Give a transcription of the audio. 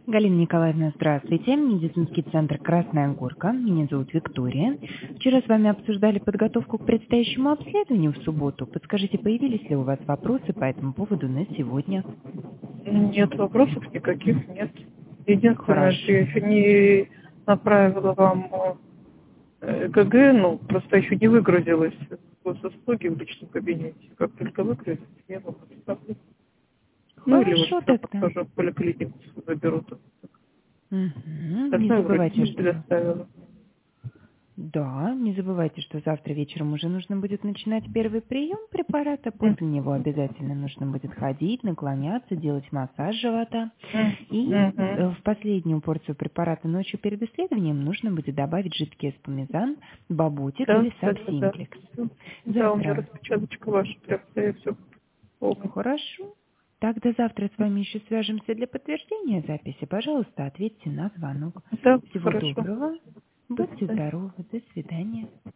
Галина Николаевна, здравствуйте. Медицинский центр «Красная Горка». Меня зовут Виктория. Вчера с вами обсуждали подготовку к предстоящему обследованию в субботу. Подскажите, появились ли у вас вопросы по этому поводу на сегодня? Нет, вопросов никаких нет. Единственное, Хорошо. что я еще не направила вам ЭКГ, просто еще не выгрузилась госуслуги в личном кабинете. Как только выгрузится, я вам отправлю. Или вот Хорошо все тогда. подхожу в поликлинику, заберут. Не Остальное вроде забывайте, не что... предоставила. Да, не забывайте, что завтра вечером уже нужно будет начинать первый прием препарата. После него обязательно нужно будет ходить, наклоняться, делать массаж живота. И в последнюю порцию препарата ночью перед исследованием нужно будет добавить жидкий эспумизан, бабутик Да, или да, да, да. сабсимплекс. Да, у меня Завтра. распечаточка ваша, прям я все помню. Хорошо. Тогда завтра с вами еще свяжемся для подтверждения записи. Пожалуйста, ответьте на звонок. Да, Всего хорошо. доброго. До Будьте свидания. здоровы. До свидания.